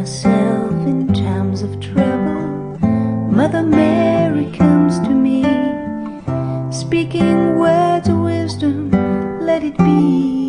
myself in times of trouble, Mother Mary comes to me, speaking words of wisdom, let it be.